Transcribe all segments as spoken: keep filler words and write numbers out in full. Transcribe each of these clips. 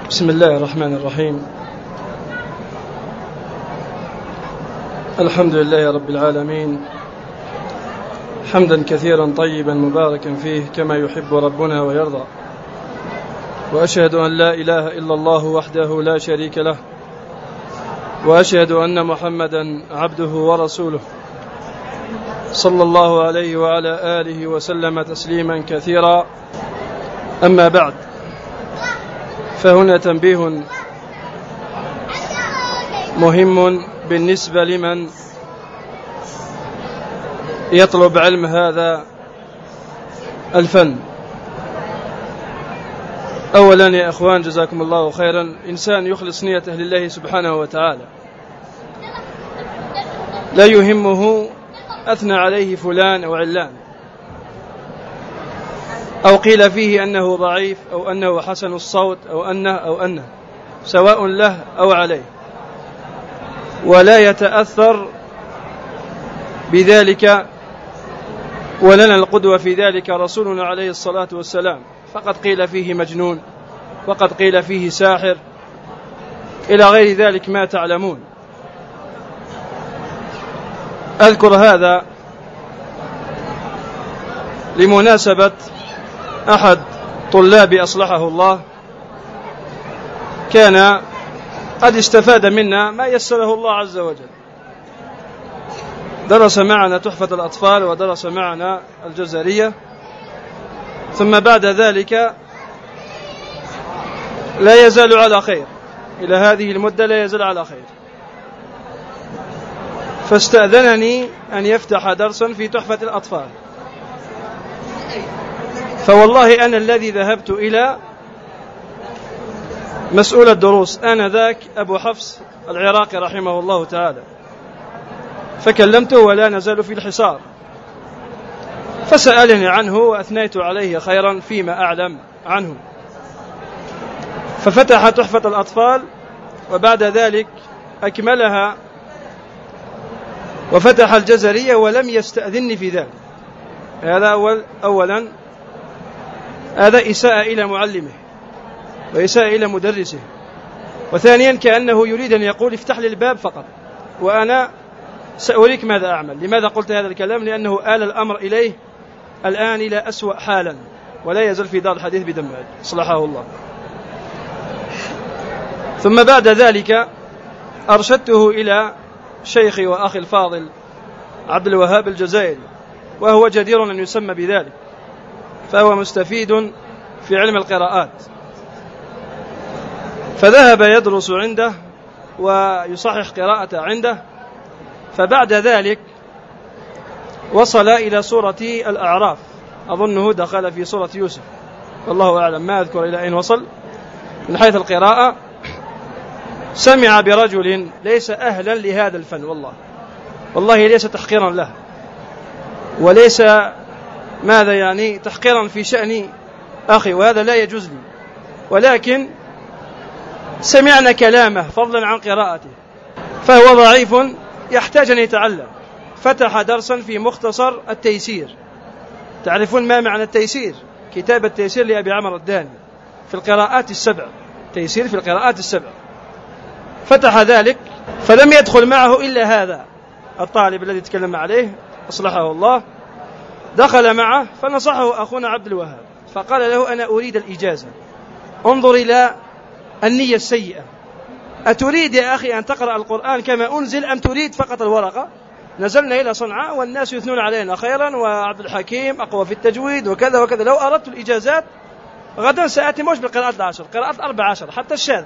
بسم الله الرحمن الرحيم. الحمد لله رب العالمين، حمدا كثيرا طيبا مباركا فيه كما يحب ربنا ويرضى، وأشهد أن لا إله إلا الله وحده لا شريك له، وأشهد أن محمدا عبده ورسوله صلى الله عليه وعلى آله وسلم تسليما كثيرا. أما بعد، فهنا تنبيه مهم بالنسبة لمن يطلب علم هذا الفن. أولا يا أخوان، جزاكم الله خيرا، إنسان يخلص نيته لله سبحانه وتعالى، لا يهمه أثنى عليه فلان أو علان، أو قيل فيه أنه ضعيف أو أنه حسن الصوت أو أنه أو أنه سواء له أو عليه، ولا يتأثر بذلك. ولنا القدوة في ذلك رسولنا عليه الصلاة والسلام، فقد قيل فيه مجنون، وقد قيل فيه ساحر، إلى غير ذلك ما تعلمون. أذكر هذا لمناسبة أحد طلابي أصلحه الله، كان قد استفاد منا ما يسره الله عز وجل. درس معنا تحفة الأطفال ودرس معنا الجزرية، ثم بعد ذلك لا يزال على خير، إلى هذه المدة لا يزال على خير، فاستأذنني أن يفتح درسا في تحفة الأطفال. فوالله أنا الذي ذهبت إلى مسؤول الدروس آنذاك أبو حفص العراقي رحمه الله تعالى، فكلمته ولا نزال في الحصار، فسألني عنه وأثنيت عليه خيرا فيما أعلم عنه، ففتح تحفة الأطفال وبعد ذلك أكملها وفتح الجزرية ولم يستأذنني في ذلك. هذا أول أولا هذا إساءة إلى معلمه وإساءة إلى مدرسه، وثانيا كأنه يريد أن يقول افتح لي الباب فقط وأنا سأريك ماذا أعمل. لماذا قلت هذا الكلام؟ لأنه آل الأمر إليه الآن إلى أسوأ حالا، ولا يزال في دار الحديث بدمه أصلحه الله. ثم بعد ذلك أرشدته إلى شيخي وأخي الفاضل عبد الوهاب الجزائري، وهو جدير أن يسمى بذلك، فهو مستفيد في علم القراءات، فذهب يدرس عنده ويصحح قراءته عنده. فبعد ذلك وصل إلى سورة الأعراف، أظنه دخل في سورة يوسف، والله أعلم، ما أذكر إلى أين وصل من حيث القراءة. سمع برجل ليس أهلا لهذا الفن، والله والله ليس تحقيرا له، وليس ماذا يعني تحقيرا في شأن أخي، وهذا لا يجوز لي، ولكن سمعنا كلامه فضلا عن قراءته، فهو ضعيف يحتاج أن يتعلم. فتح درسا في مختصر التيسير. تعرفون ما معنى التيسير؟ كتاب التيسير لأبي عمرو الداني في القراءات السبع، تيسير في القراءات السبع. فتح ذلك فلم يدخل معه إلا هذا الطالب الذي تكلم عليه أصلحه الله، دخل معه فنصحه أخونا عبد الوهاب، فقال له أنا أريد الإجازة، انظر إلى النية السيئة، أتريد يا أخي أن تقرأ القرآن كما أنزل أم تريد فقط الورقة؟ نزلنا إلى صنعاء والناس يثنون علينا خيرا، وعبد الحكيم أقوى في التجويد وكذا وكذا. لو أردت الإجازات غدا سأتي موش بالقراءات العشر، قراءات الأربع عشر حتى الشاذة،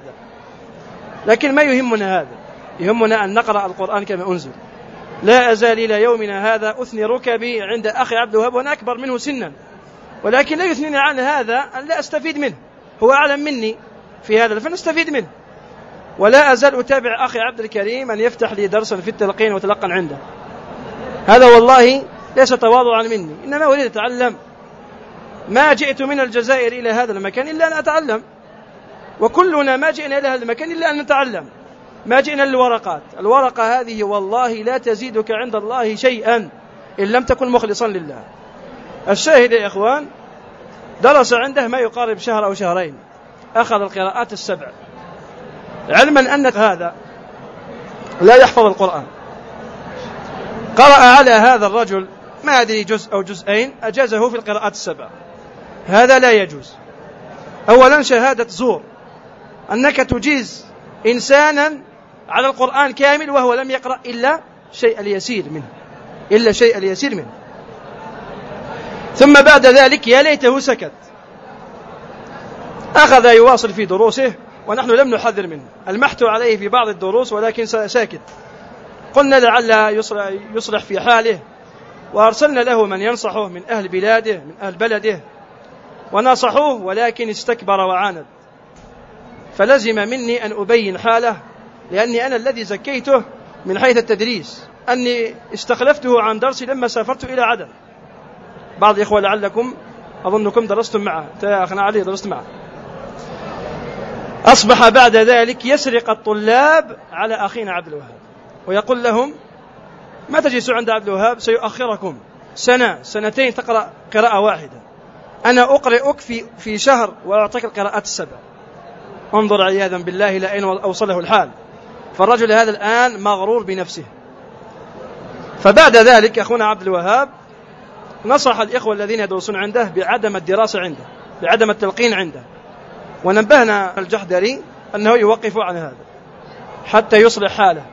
لكن ما يهمنا هذا، يهمنا أن نقرأ القرآن كما أنزل. لا أزال إلى يومنا هذا أثني ركبي عند أخي عبد الوهاب وأنا أكبر منه سنا، ولكن لا يثنيني عن هذا أن لا أستفيد منه، هو أعلم مني في هذا فنستفيد منه. ولا أزال أتابع أخي عبد الكريم أن يفتح لي درسا في التلقين وتلقن عنده، هذا والله ليس تواضعا مني، إنما أريد أتعلم. ما جئت من الجزائر إلى هذا المكان إلا أن أتعلم، وكلنا ما جئنا إلى هذا المكان إلا أن نتعلم، ما جئنا للورقات. الورقة هذه والله لا تزيدك عند الله شيئا إن لم تكن مخلصا لله. الشاهد يا إخوان، درس عنده ما يقارب شهر أو شهرين، أخذ القراءات السبع، علما أن هذا لا يحفظ القرآن، قرأ على هذا الرجل ما أدري جزء أو جزئين، أجازه في القراءات السبع. هذا لا يجوز. أولا شهادة زور، أنك تجيز إنسانا على القرآن كامل وهو لم يقرأ إلا شيء اليسير منه إلا شيء اليسير منه ثم بعد ذلك يا ليته سكت، أخذ يواصل في دروسه ونحن لم نحذر منه، المحت عليه في بعض الدروس ولكن ساكت. قلنا لعل يصلح في حاله، وأرسلنا له من ينصحه من أهل بلاده من أهل بلده، ونصحوه ولكن استكبر وعاند، فلزم مني أن أبين حاله، لأني أنا الذي زكيته من حيث التدريس، أني استخلفته عن درسي لما سافرت إلى عدن. بعض الإخوة لعلكم أظنكم درستم معه، يا أخنا علي درست معه. أصبح بعد ذلك يسرق الطلاب على أخينا عبد الوهاب، ويقول لهم ما تجلسوا عند عبد الوهاب سيؤخركم سنة سنتين تقرأ قراءة واحدة، أنا أقرئك في, في شهر وأعطيك القراءات السبع. انظر عياذا بالله إلى أين أوصله الحال. فالرجل هذا الآن مغرور بنفسه. فبعد ذلك أخونا عبد الوهاب نصح الإخوة الذين يدرسون عنده بعدم الدراسة عنده، بعدم التلقين عنده، ونبهنا الجحدري أنه يوقف عن هذا حتى يصلح حاله.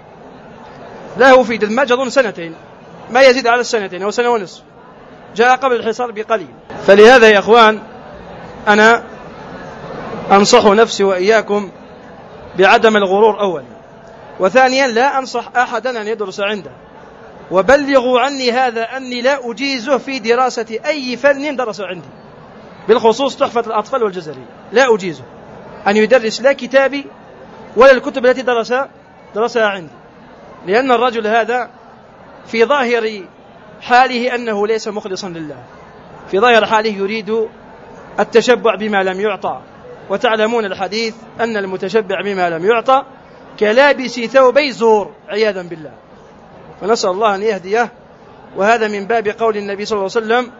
له في دماج أظن سنتين، ما يزيد على السنتين أو سنة ونصف، جاء قبل الحصار بقليل. فلهذا يا أخوان أنا أنصح نفسي وإياكم بعدم الغرور أولا، وثانيا لا أنصح أحدا أن يدرس عنده، وبلغوا عني هذا أني لا أجيزه في دراسة أي فن درس عندي، بالخصوص تحفة الأطفال والجزري، لا أجيزه أن يدرس لا كتابي ولا الكتب التي درس درسها عندي، لأن الرجل هذا في ظاهر حاله أنه ليس مخلصا لله، في ظاهر حاله يريد التشبع بما لم يعطى، وتعلمون الحديث أن المتشبع بما لم يعطى كلابس ثوبي زور عياذا بالله. فنسأل الله أن يهديه. وهذا من باب قول النبي صلى الله عليه وسلم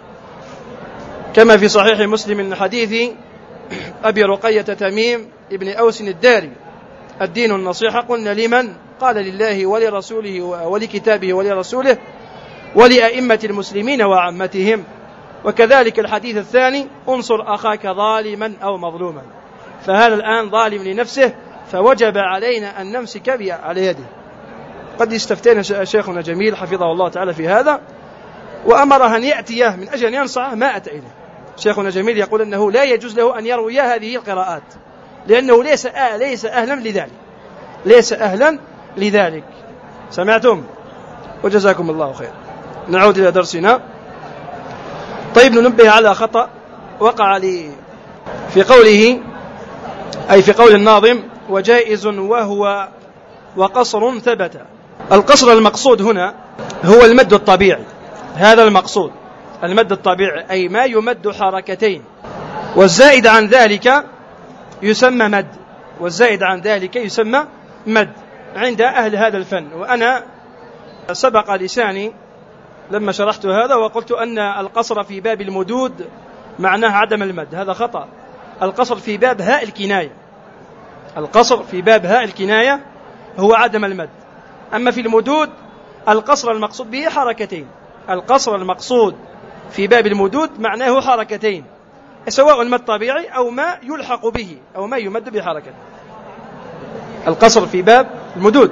كما في صحيح مسلم من حديث أبي رقية تميم ابن أوس الداري: الدين النصيحة. قلنا لمن؟ قال لله ولرسوله ولكتابه ولرسوله ولأئمة المسلمين وعامتهم. وكذلك الحديث الثاني: انصر أخاك ظالما أو مظلوما. فهذا الآن ظالم لنفسه، فوجب علينا أن نمسك على يده. قد استفتينا شيخنا جميل حفظه الله تعالى في هذا، وأمره أن يأتيه من أجل أن ينصحه، ما أتى إليه. شيخنا جميل يقول أنه لا يجوز له أن يروي هذه القراءات، لأنه ليس آه ليس أهلا لذلك ليس أهلا لذلك سمعتم؟ وجزاكم الله خير. نعود إلى درسنا. طيب، ننبه على خطأ وقع لي في قوله، أي في قول الناظم: وجائز وهو وقصر ثبت. القصر المقصود هنا هو المد الطبيعي، هذا المقصود، المد الطبيعي، أي ما يمد حركتين، والزائد عن ذلك يسمى مد، والزائد عن ذلك يسمى مد عند أهل هذا الفن. وأنا سبق لساني لما شرحت هذا وقلت أن القصر في باب المدود معناه عدم المد، هذا خطأ. القصر في باب هاء الكناية، القصر في باب هاء الكناية هو عدم المد. أما في المدود القصر المقصود به حركتين، القصر المقصود في باب المدود معناه حركتين، سواء مد طبيعي أو ما يلحق به أو ما يمد بحركة. القصر في باب المدود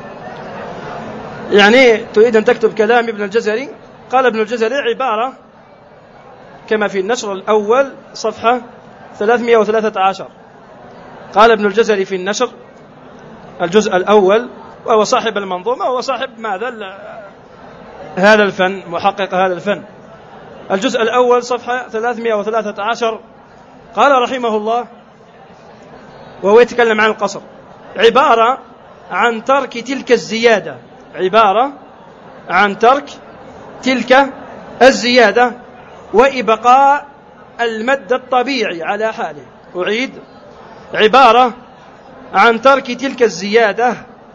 يعني تريد أن تكتب كلام ابن الجزري. قال ابن الجزري عبارة كما في النشر الأول صفحة ثلاثمائة وثلاثة عشر. قال ابن الجزري في النشر الجزء الأول، وهو صاحب المنظومة وهو صاحب ماذا هذا الفن، محقق هذا الفن، الجزء الأول صفحة ثلاثمائة وثلاثة عشر. قال رحمه الله وهو يتكلم عن القصر: عبارة عن ترك تلك الزيادة، عبارة عن ترك تلك الزيادة وإبقاء المد الطبيعي على حاله. أعيد: عبارة عن ترك تلك الزيادة،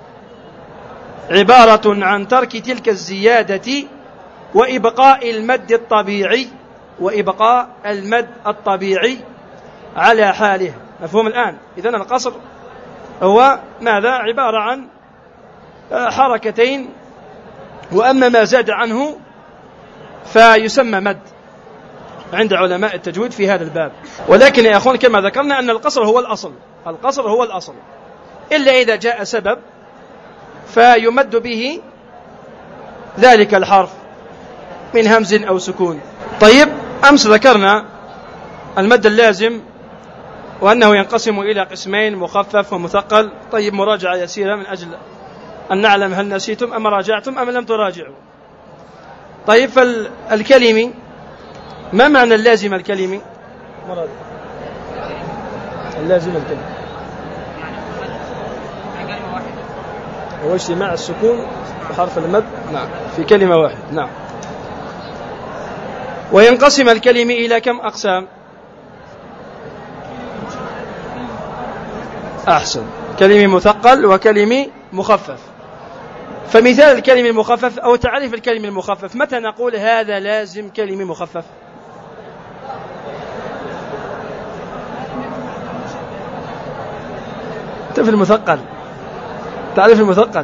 عبارة عن ترك تلك الزيادة وإبقاء المد الطبيعي، وإبقاء المد الطبيعي على حاله. مفهوم الآن؟ إذن القصر هو ماذا؟ عبارة عن حركتين، وأما ما زاد عنه فيسمى مد عند علماء التجويد في هذا الباب. ولكن يا أخوان كما ذكرنا أن القصر هو الأصل، القصر هو الأصل، إلا إذا جاء سبب فيمد به ذلك الحرف من همز أو سكون. طيب، أمس ذكرنا المد اللازم وأنه ينقسم إلى قسمين، مخفف ومثقل. طيب، مراجعة يسيرة من أجل أن نعلم هل نسيتم أم راجعتم أم لم تراجعوا. طيب، فالكلمي، ما معنى اللازم الكلمي؟ اللازم الكلمي هو اجتماع السكون وحرف المد نعم في كلمة واحدة. نعم. وينقسم الكلمي إلى كم أقسام؟ أحسن، كلمي مثقل وكلمي مخفف. فمثال الكلمي المخفف أو تعريف الكلمي المخفف، متى نقول هذا لازم كلمي مخفف؟ تعريف المثقل، تعريف المثقل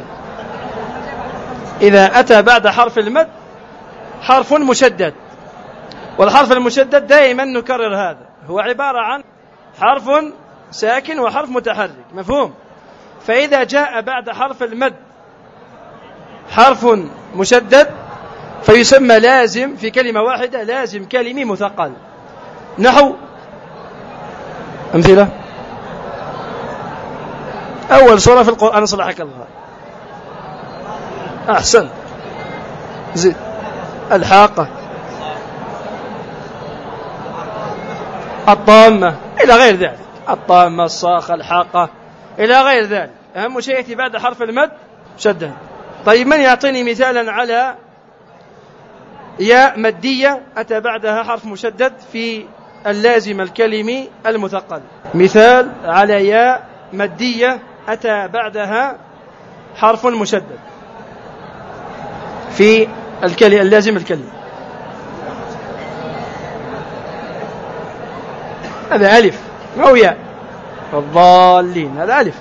إذا أتى بعد حرف المد حرف مشدد، والحرف المشدد دائما نكرر هذا، هو عبارة عن حرف ساكن وحرف متحرك، مفهوم؟ فإذا جاء بعد حرف المد حرف مشدد فيسمى لازم في كلمة واحدة، لازم كلمي مثقل. نحو أمثلة، أول سورة في القرآن صلحك الله. أحسن، زيد. الحاقة، الطامة، إلى غير ذلك. الطامة، الصاخة، الحاقة، إلى غير ذلك. أهم شيء يأتي بعد حرف المد شدة. طيب، من يعطيني مثالا على ياء مدية أتى بعدها حرف مشدد في اللازم الكلمي المثقل؟ مثال على ياء مدية أتى بعدها حرف مشدد في الكلمة اللازم الكلمي. هذا ألف، ما هو ياء. الضالين، هذا ألف.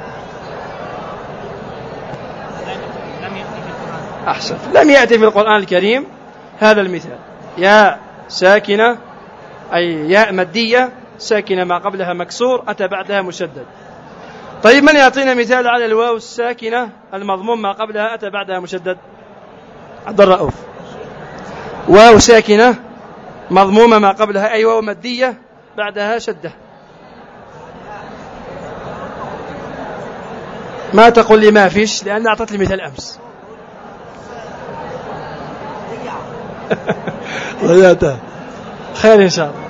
أحسن، لم يأتي في القرآن الكريم هذا المثال. ياء ساكنة أي ياء مدية ساكنة ما قبلها مكسور أتى بعدها مشدد. طيب، من يعطينا مثال على الواو الساكنة المضموم ما قبلها أتى بعدها مشدد؟ عبد الرؤوف. واو ساكنة مضمومة ما قبلها أي واو مدية بعدها شدة. ما تقول لي ما فيش، لأن أعطت لي مثال أمس. ضيعتها، خير إن شاء الله.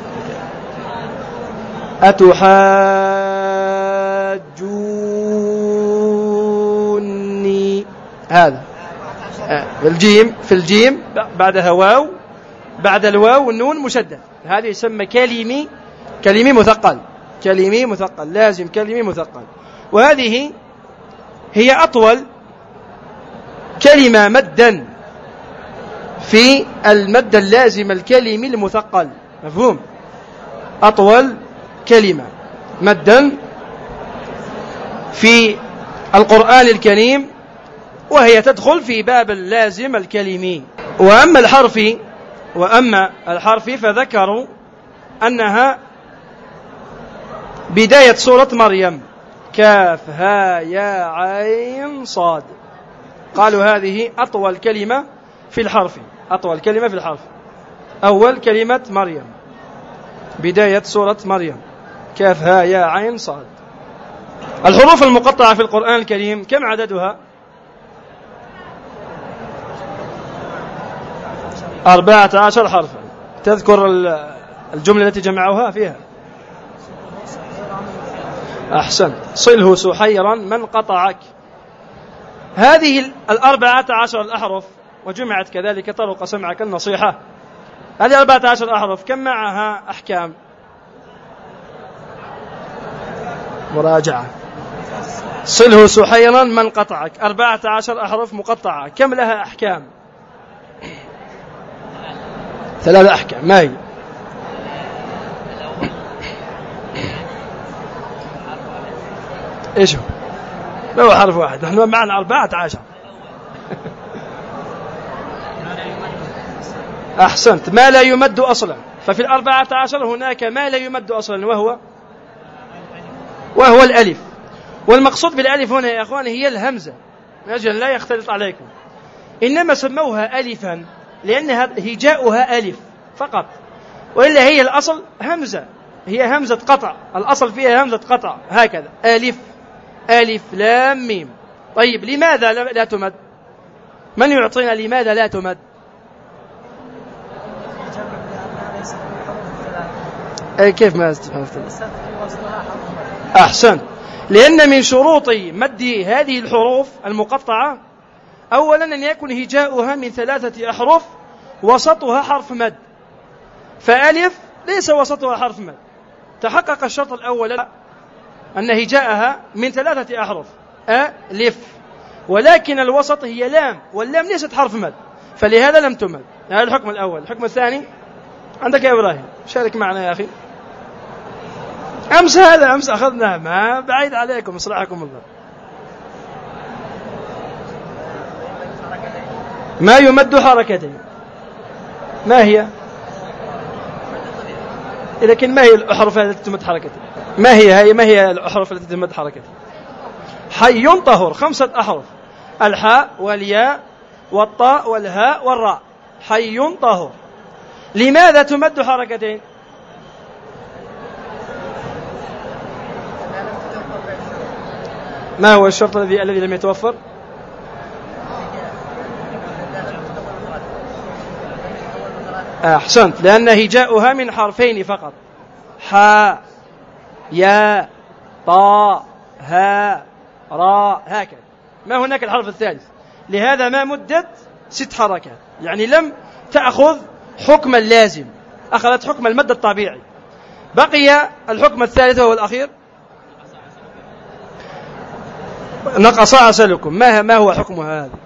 أتحاجوني، هذا في الجيم، في الجيم بعدها واو، بعد الواو النون مشدد، هذا يسمى كلمي، كلمي مثقل، كلمي مثقل، لازم كلمي مثقل. وهذه هي أطول كلمة مدا في المد اللازم الكلمي المثقل، مفهوم؟ أطول كلمة مدا في القرآن الكريم، وهي تدخل في باب اللازم الكلمي. وأما الحرفي وأما الحرفي فذكروا أنها بداية سورة مريم، كاف ها يا عين صاد، قالوا هذه أطول كلمة في الحرف، أطول كلمة في الحرف، أول كلمة مريم، بداية سورة مريم، كاف ها يا عين صاد. الحروف المقطعة في القرآن الكريم كم عددها؟ أربعة عشر حرفا. تذكر الجملة التي جمعوها فيها؟ أحسن، صله سحيرا من قطعك. هذه الأربعة عشر الأحرف وجمعت كذلك طرق سمعك النصيحة، هذه أربعة عشر أحرف كم معها أحكام؟ مراجعة. صله سحيرا من قطعك، أربعة عشر أحرف مقطعة، كم لها أحكام؟ ثلاث أحكام. ما هي؟ إيش هو؟ ما هو حرف واحد، نحن معنا أربعة عشر. أحسنت، ما لا يمد أصلا. ففي الأربعة عشر هناك ما لا يمد أصلا وهو وهو الألف. والمقصود بالألف هنا يا أخواني هي الهمزة، من أجل لا يختلط عليكم. إنما سموها ألفا لأن هجاؤها ألف فقط، وإلا هي الأصل همزة، هي همزة قطع، الأصل فيها همزة قطع هكذا، ألف ألف لام ميم. طيب لماذا لا تمد؟ من يعطينا لماذا لا تمد؟ أي كيف ما استفهمت؟ أحسن، لأن من شروط مد هذه الحروف المقطعة أولا أن يكون هجاؤها من ثلاثة أحرف وسطها حرف مد، فألف ليس وسطها حرف مد. تحقق الشرط الأول أن هجاءها من ثلاثة أحرف ألف، ولكن الوسط هي لام، واللام ليست حرف مد، فلهذا لم تمد. هذا الحكم الأول. الحكم الثاني عندك يا إبراهيم، شارك معنا يا أخي. أمس هذا أمس أخذناه، ما بعيد عليكم إصلاحكم الله. ما يمد حركتين، ما هي؟ لكن ما هي الأحرف التي تمد حركتين؟ ما هي هي ما هي الأحرف التي تمد حركتين؟ حي طهر، خمسة أحرف، الحاء والياء والطاء والهاء والراء. حي طهر. لماذا تمد حركتين؟ ما هو الشرط الذي الذي لم يتوفر؟ أحسنت، لأن هجاؤها من حرفين فقط، حاء ياء طاء هاء راء هكذا، ما هناك الحرف الثالث. لهذا ما مدت ست حركات، يعني لم تأخذ حكم اللازم، أخذت حكم المد الطبيعي. بقي الحكم الثالث وهو الأخير، نقص عسلكم. ما ما هو حكمها هذا؟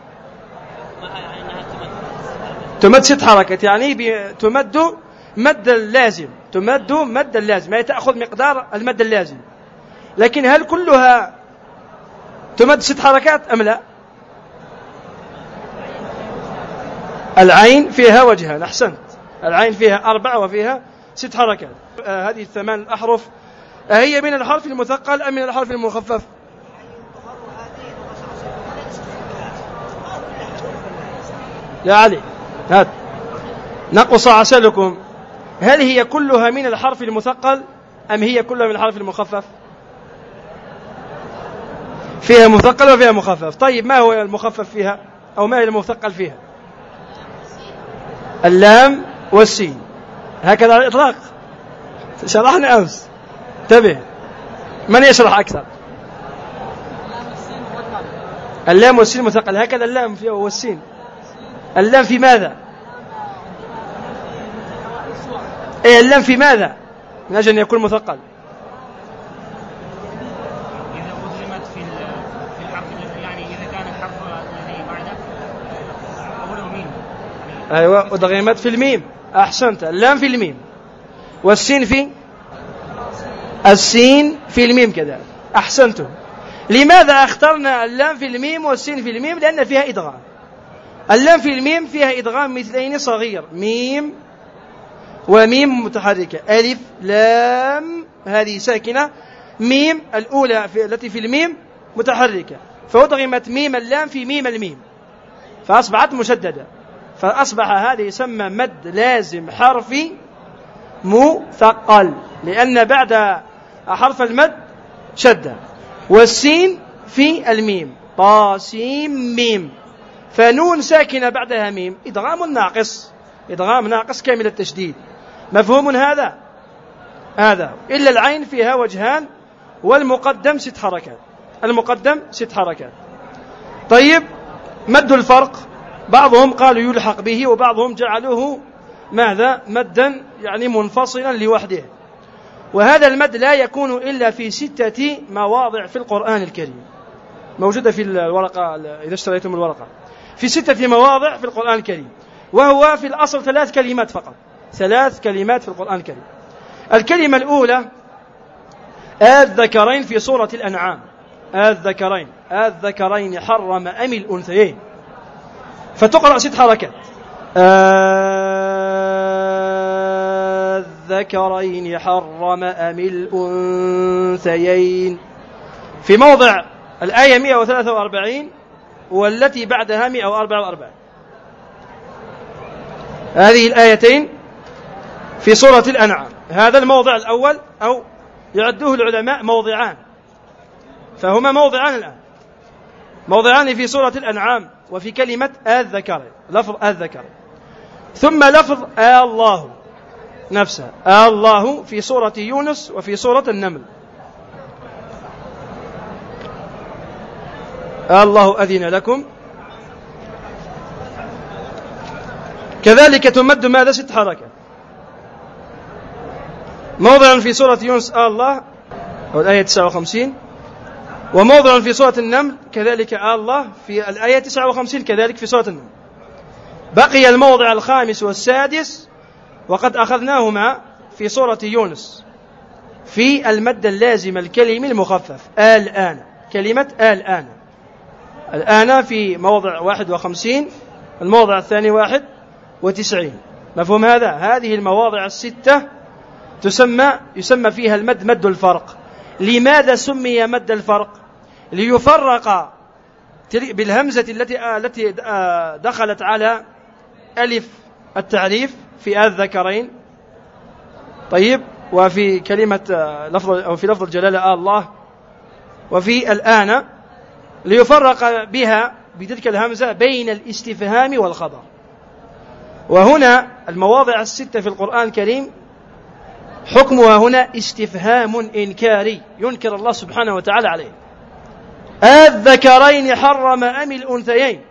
تمد ست حركات، يعني تمد مد اللازم، تمد مد اللازم، يعني تأخذ مقدار المد اللازم. لكن هل كلها تمد ست حركات أم لا؟ العين فيها وجهان. أحسنت، العين فيها أربع وفيها ست حركات. آه هذه الثمان أحرف هي من الحرف المثقل أم من الحرف المخفف؟ يا علي هات، نقص عسلكم. هل هي كلها من الحرف المثقل أم هي كلها من الحرف المخفف؟ فيها مثقل وفيها مخفف. طيب ما هو المخفف فيها أو ما هي المثقل فيها؟ اللام والسين، هكذا على الإطلاق شرحنا أمس. انتبه، من يشرح أكثر؟ اللام والسين مثقل، هكذا اللام والسين. اللام في ماذا؟ أي اللام في ماذا من أجل أن يكون مثقل؟ إذا أدغمت في الحرف، يعني إذا كان الحرف الذي بعده أوله ميم. أيوة، أدغمت في الميم. أحسنت، اللام في الميم والسين في السين في الميم كذلك. أحسنتم. لماذا اخترنا اللام في الميم والسين في الميم؟ لأن فيها إدغام. اللام في الميم فيها إدغام مثلين صغير، ميم وميم متحركة، ألف لام هذه ساكنة، ميم الأولى في التي في الميم متحركة، فأدغمت ميم اللام في ميم الميم فأصبحت مشددة، فأصبح هذا يسمى مد لازم حرفي مثقل، لأن بعد حرف المد شدة. والسين في الميم، طاسيم ميم، فنون ساكنة بعدها ميم، إدغام ناقص، إدغام ناقص كامل التشديد. مفهوم هذا؟ هذا إلا العين فيها وجهان، والمقدم ست حركات، المقدم ست حركات. طيب مد الفرق، بعضهم قالوا يلحق به وبعضهم جعلوه ماذا؟ مدا يعني منفصلا لوحده. وهذا المد لا يكون إلا في ستة مواضع في القرآن الكريم، موجودة في الورقة إذا اشتريتم الورقة، في ستة مواضع في القرآن الكريم، وهو في الأصل ثلاث كلمات فقط، ثلاث كلمات في القرآن الكريم. الكلمة الأولى الذكرين في سورة الأنعام، الذكرين الذكرين حرم أم الأنثيين، فتقرأ ست حركات. الذكرين حرم أم الأنثيين في موضع الآية مئة وثلاثة وأربعين والتي بعدها مئة وأربعة وأربعين. هذه الآيتين في سورة الأنعام. هذا الموضع الأول، أو يعدوه العلماء موضعان، فهما موضعان الآن، موضعان في سورة الأنعام وفي كلمة الذكرين، لفظ الذكرين، ثم لفظ الله نفسه، الله في سورة يونس وفي سورة النمل. الله أذن لكم، كذلك تمد ماذا؟ ست حركات. موضع في سورة يونس الله أو الآية تسعة وخمسين، وموضع في سورة النمل كذلك الله في الآية تسعة وخمسين كذلك في سورة النمل. بقي الموضع الخامس والسادس وقد أخذناهما في سورة يونس في المد اللازم الكلمي المخفف الآن، كلمة الآن، الآن في موضع واحد وخمسين، الموضع الثاني واحد وتسعين. مفهوم هذا؟ هذه المواضع الستة تسمى يسمى فيها المد مد الفرق. لماذا سمي مد الفرق؟ ليفرق بالهمزة التي التي دخلت على ألف التعريف في الذكرين، طيب، وفي كلمة لفظ أو في لفظ الجلالة الله، وفي الآن، ليفرق بها بتلك الهمزة بين الاستفهام والخبر. وهنا المواضع الستة في القرآن الكريم حكمها هنا استفهام إنكاري ينكر الله سبحانه وتعالى عليه. الذكرين حرم أم الأنثيين،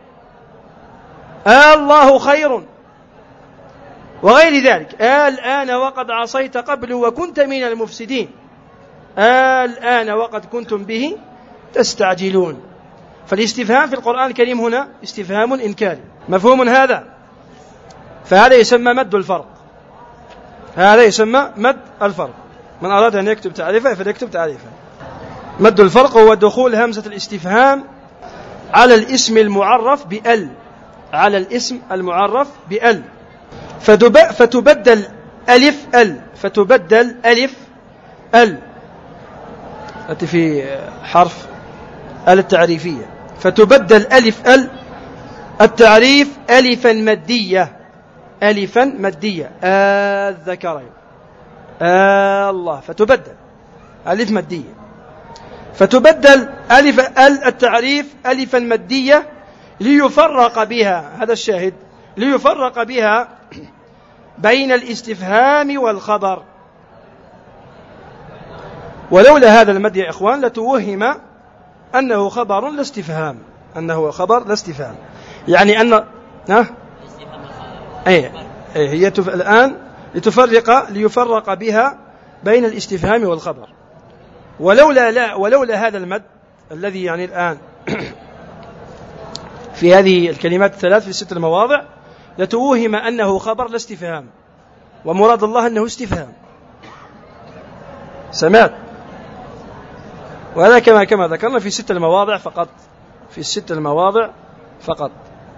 الله خير، وغير ذلك. الآن وقد عصيت قبل وكنت من المفسدين، الآن وقد كنتم به تستعجلون. فالاستفهام في القرآن الكريم هنا استفهام إنكاري. مفهوم هذا؟ فهذا يسمى مد الفرق، هذا يسمى مد الفرق. من أراد أن يكتب تعريفه فليكتب تعريفه. مد الفرق هو دخول همزة الاستفهام على الاسم المعرف بأل، على الاسم المعرف بأل، فتبدل ألف ال، فتبدل ألف ال التي في حرف ال التعريفية، فتبدل ألف ال التعريف ألفا مدية، ألفا مدية، الذكرين الله، فتبدل ألف مدية، فتبدل ألف ال التعريف ألفا مدية ليفرق بها، هذا الشاهد، ليفرق بها بين الاستفهام والخبر. ولولا هذا المد يا إخوان لتوهم أنه خبر لا استفهام، أنه خبر لا استفهام، يعني أن ها أي أي هي تف... الآن لتفرق ليفرق بها بين الاستفهام والخبر. ولولا لا ولولا هذا المد الذي يعني الآن في هذه الكلمات الثلاث في ست المواضع لتوهم أنه خبر لا استفهام، ومراد الله أنه استفهام. سمعت؟ وهذا كما كما ذكرنا في ست المواضع فقط، في الست المواضع فقط.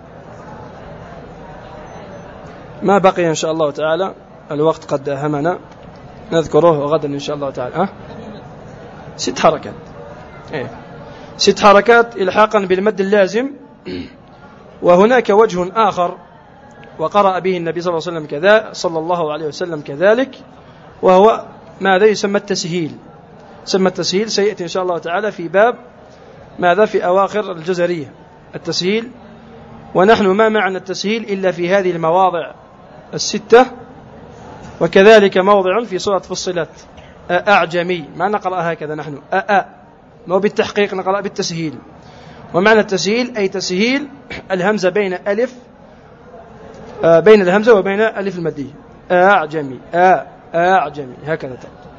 ما بقي إن شاء الله تعالى، الوقت قد داهمنا، نذكره غدا إن شاء الله تعالى. أه؟ ست حركات، إيه؟ ست حركات إلحاقا بالمد اللازم. وهناك وجه آخر وقرأ به النبي صلى الله عليه وسلم كذا صلى الله عليه وسلم كذلك، وهو ماذا يسمى التسهيل. سمى التسهيل سيأتي إن شاء الله تعالى في باب ماذا في أواخر الجزرية التسهيل. ونحن ما معنى التسهيل إلا في هذه المواضع الستة، وكذلك موضع في سورة فصلت أعجمي، ما نقرأ هكذا نحن أأ، ما بالتحقيق نقرأ بالتسهيل. ومعنى التسهيل أي تسهيل الهمزة بين ألف بين الهمزة وبين ألف المدية، أعجمي أ أعجمي هكذا.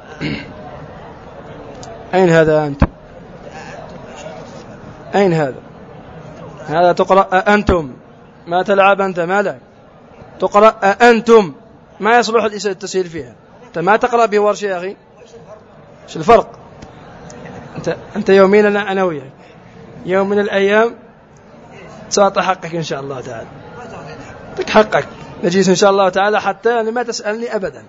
أين هذا أنت؟ أين هذا؟ هذا تقرأ أنتم، ما تلعب أنت، ما لك تقرأ أنتم، ما يصلح التسهيل فيها. أنت ما تقرأ بورش يا أخي، شو الفرق؟ أنت, أنت يومين أنا أنا وياك يوم من الأيام تعطى حقك إن شاء الله تعالى. أعطيك حقك نجيس إن شاء الله تعالى حتى يعني ما تسألني أبدا.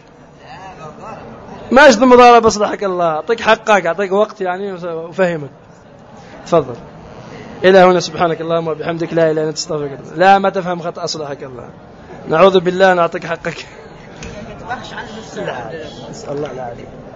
ما أجد مضاربة أصلحك الله. أعطيك حقك أعطيك وقت يعني وفهمك. تفضل. إلى هنا سبحانك اللهم وبحمدك لا إله إلا أنت أستغفرك. لا ما تفهم خطأ أصلحك الله. نعوذ بالله نعطيك حقك. تبخش عنه لا. الله لا عليك.